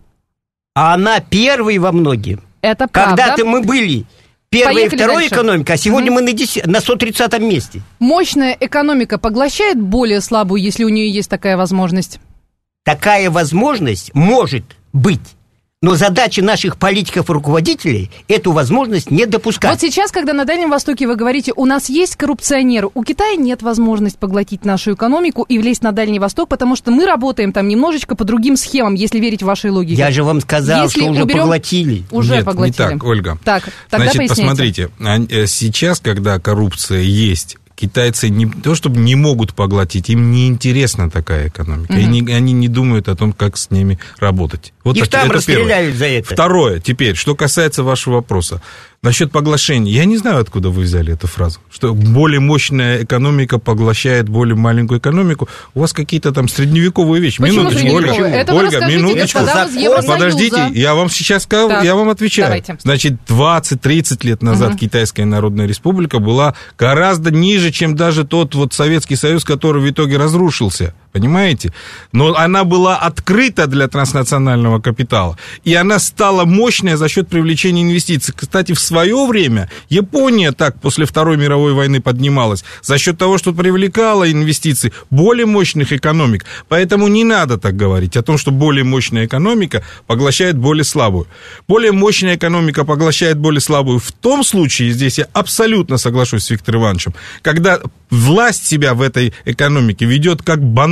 D: А она первой во многим.
B: Это правда.
D: Когда-то мы были первой
B: Поехали
D: и второй
B: дальше.
D: экономикой, а сегодня
B: угу.
D: мы на, десят, на сто тридцатом месте.
B: Мощная экономика поглощает более слабую, если у нее есть такая возможность?
D: Такая возможность может быть. Но задача наших политиков и руководителей эту возможность не допускать.
B: Вот сейчас, когда на Дальнем Востоке вы говорите, у нас есть коррупционеры, у Китая нет возможности поглотить нашу экономику и влезть на Дальний Восток, потому что мы работаем там немножечко по другим схемам, если верить вашей логике.
D: Я же вам сказал,
B: если
D: что уже
B: уберем...
D: поглотили.
B: Уже
C: Нет,
B: поглотили.
C: не так, Ольга.
B: Так, тогда
C: Значит,
B: поясняйте.
C: посмотрите, сейчас, когда коррупция есть, китайцы не то чтобы не могут поглотить, им не интересна такая экономика. Mm-hmm. Они, они не думают о том, как с ними работать. Вот
D: Их
C: так,
D: там
C: это
D: расстреляют
C: первое.
D: за это.
C: Второе, теперь, что касается вашего вопроса. Насчет поглощения. Я не знаю, откуда вы взяли эту фразу. Что более мощная экономика поглощает более маленькую экономику. У вас какие-то там средневековые вещи.
B: Почему
C: минуточку, Ольга.
B: Это
C: Ольга, минуточку. Подождите, я вам сейчас скажу,
B: так,
C: я вам отвечаю.
B: Давайте.
C: Значит, двадцать-тридцать лет назад угу. Китайская Народная Республика была гораздо ниже, чем даже тот вот Советский Союз, который в итоге разрушился. Понимаете? Но она была открыта для транснационального капитала. И она стала мощной за счет привлечения инвестиций. Кстати, в свое время Япония так после Второй мировой войны поднималась. За счет того, что привлекала инвестиции более мощных экономик. Поэтому не надо так говорить о том, что более мощная экономика поглощает более слабую. Более мощная экономика поглощает более слабую. В том случае, здесь я абсолютно соглашусь с Виктором Ивановичем, когда власть себя в этой экономике ведет как банан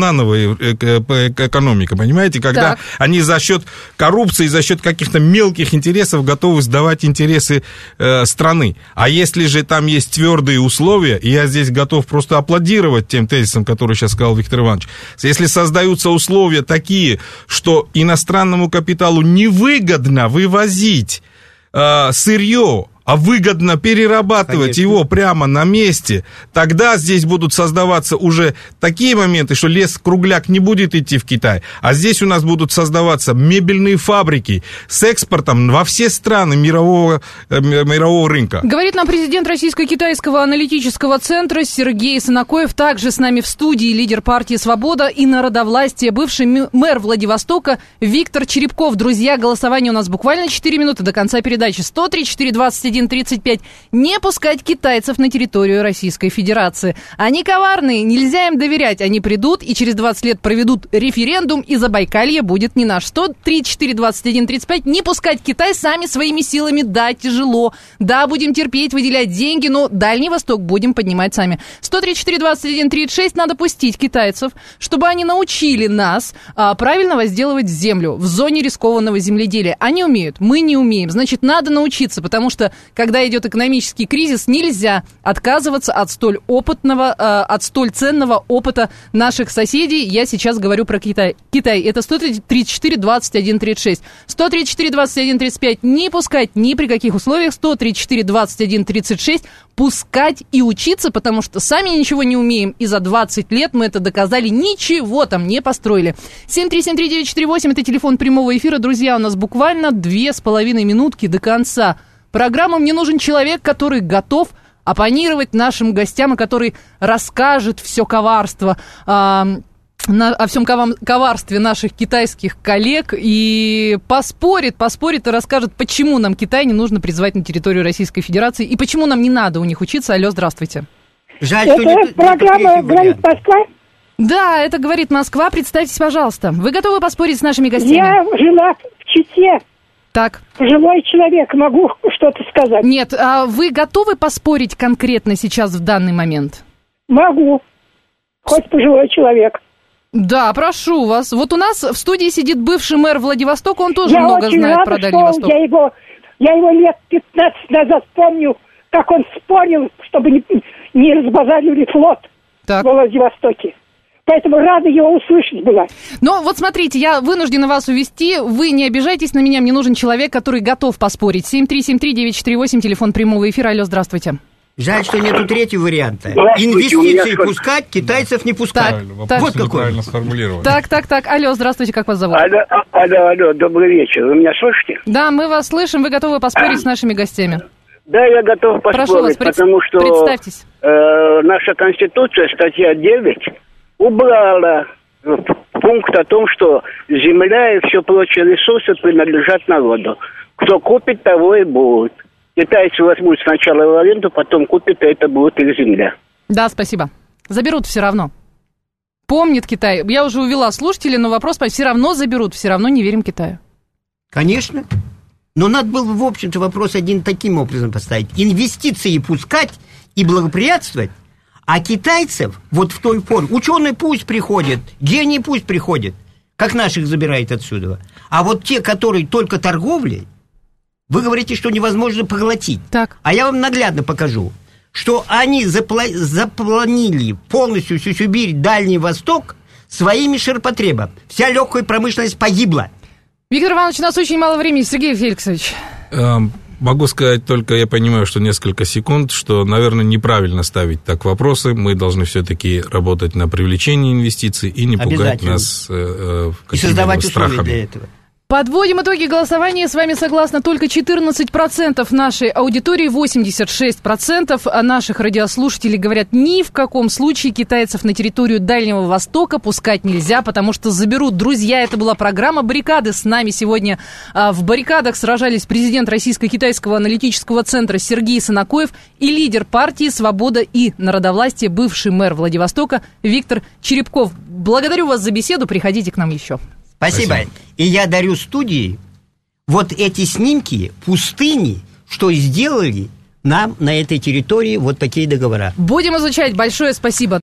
C: банановая экономика, понимаете? Когда
B: так.
C: они за счет коррупции, за счет каких-то мелких интересов готовы сдавать интересы э, страны. А если же там есть твердые условия, и я здесь готов просто аплодировать тем тезисам, которые сейчас сказал Виктор Иванович, если создаются условия такие, что иностранному капиталу невыгодно вывозить э, сырье, а выгодно перерабатывать Конечно. его прямо на месте, тогда здесь будут создаваться уже такие моменты, что лес-кругляк не будет идти в Китай, а здесь у нас будут создаваться мебельные фабрики с экспортом во все страны мирового, мирового рынка.
B: Говорит нам президент Российско-Китайского аналитического центра Сергей Санакоев, также с нами в студии лидер партии «Свобода» и народовластие, бывший мэр Владивостока Виктор Черепков. Друзья, голосование у нас буквально четыре минуты до конца передачи. сто тридцать четыре двадцать один тридцать пять. Не пускать китайцев на территорию Российской Федерации. Они коварные, нельзя им доверять. Они придут и через двадцать лет проведут референдум, и Забайкалье будет не наш. сто тридцать четыре двадцать один тридцать пять. Не пускать Китай сами своими силами. Да, тяжело. Да, будем терпеть, выделять деньги, но Дальний Восток будем поднимать сами. сто тридцать четыре двадцать один тридцать шесть. Надо пустить китайцев, чтобы они научили нас а, правильно возделывать землю в зоне рискованного земледелия. Они умеют, мы не умеем. Значит, надо научиться, потому что когда идет экономический кризис, нельзя отказываться от столь опытного, э, от столь ценного опыта наших соседей. Я сейчас говорю про Китай. Китай, это сто тридцать четыре двадцать один тридцать шесть. сто тридцать четыре двадцать один тридцать пять не пускать ни при каких условиях. сто тридцать четыре двадцать один тридцать шесть пускать и учиться, потому что сами ничего не умеем, и за двадцать лет мы это доказали, ничего там не построили. семь три семь три девять четыре восемь, это телефон прямого эфира. Друзья, у нас буквально две с половиной минутки до конца программы. Мне нужен человек, который готов оппонировать нашим гостям, и который расскажет все коварство, э, на, о всем коварстве наших китайских коллег и поспорит, поспорит и расскажет, почему нам Китай не нужно призывать на территорию Российской Федерации и почему нам не надо у них учиться. Алло, здравствуйте.
D: Жаль,
F: это
D: что
F: программа «Говорит Москва»?
B: Да, это «Говорит Москва». Представьтесь, пожалуйста. Вы готовы поспорить с нашими гостями?
F: Я жила в Чите.
B: Так.
F: Пожилой человек, могу что-то сказать?
B: Нет, а вы готовы поспорить конкретно сейчас в данный момент?
F: Могу. Хоть пожилой человек.
B: Да, прошу вас. Вот у нас в студии сидит бывший мэр Владивостока, он тоже
F: я
B: много
F: очень
B: знает
F: рада,
B: про Дальний
F: что
B: Восток.
F: Я его, я его лет пятнадцать назад помню, как он спорил, чтобы не, не разбазарили флот
B: так.
F: во Владивостоке. Поэтому рада его услышать была.
B: Но вот смотрите, я вынуждена вас увести. Вы не обижайтесь на меня, мне нужен человек, который готов поспорить. семь три семь три девять четыре восемь, телефон прямого эфира. Алло, здравствуйте.
D: Жаль, что нету третьего варианта. Инвестиции меня... пускать, китайцев не пускать.
C: Так, так. Вот какой. Сформулирован.
B: Так, так, так. Алло, здравствуйте, как вас зовут?
G: Алло, алло, алло, добрый вечер. Вы меня слышите?
B: Да, мы вас слышим. Вы готовы поспорить с нашими гостями?
G: Да, я готов поспорить,
B: Прошу вас, пред...
G: потому что
B: представьтесь.
G: Э, наша Конституция, статья девять, убрала пункт о том, что земля и все прочие ресурсы принадлежат народу. Кто купит, того и будет. Китайцы возьмут сначала в аренду, потом купят, и это будет их земля.
B: Да, спасибо. Заберут все равно. Помнит Китай. Я уже увела слушателей, но вопрос все равно заберут, все равно не верим Китаю.
D: Конечно. Но надо было, в общем-то, вопрос один таким образом поставить. Инвестиции пускать и благоприятствовать, а китайцев вот в той форме, ученые пусть приходят, гении пусть приходят, как наших забирает отсюда. А вот те, которые только торговлей, вы говорите, что невозможно поглотить.
B: Так.
D: А я вам наглядно покажу, что они запла- запланили полностью всю Сибирь, Дальний Восток своими ширпотребами. Вся легкая промышленность погибла.
B: Виктор Иванович, у нас очень мало времени. Сергей Феликсович.
C: Эм, могу сказать только, я понимаю, что несколько секунд, что, наверное, неправильно ставить так вопросы. Мы должны все-таки работать на привлечение инвестиций и не пугать нас э, э,
D: и создавать
C: страхами.
D: условия для этого.
B: Подводим итоги голосования. С вами согласно только четырнадцать процентов нашей аудитории, восемьдесят шесть процентов наших радиослушателей говорят, ни в каком случае китайцев на территорию Дальнего Востока пускать нельзя, потому что заберут. Друзья, это была программа «Баррикады». С нами сегодня а, в баррикадах сражались президент Российско-Китайского аналитического центра Сергей Санакоев и лидер партии «Свобода» и народовластие, бывший мэр Владивостока Виктор Черепков. Благодарю вас за беседу. Приходите к нам еще.
D: Спасибо. Спасибо. И я дарю студии вот эти снимки пустыни, что сделали нам на этой территории вот такие договора.
B: Будем изучать. Большое спасибо.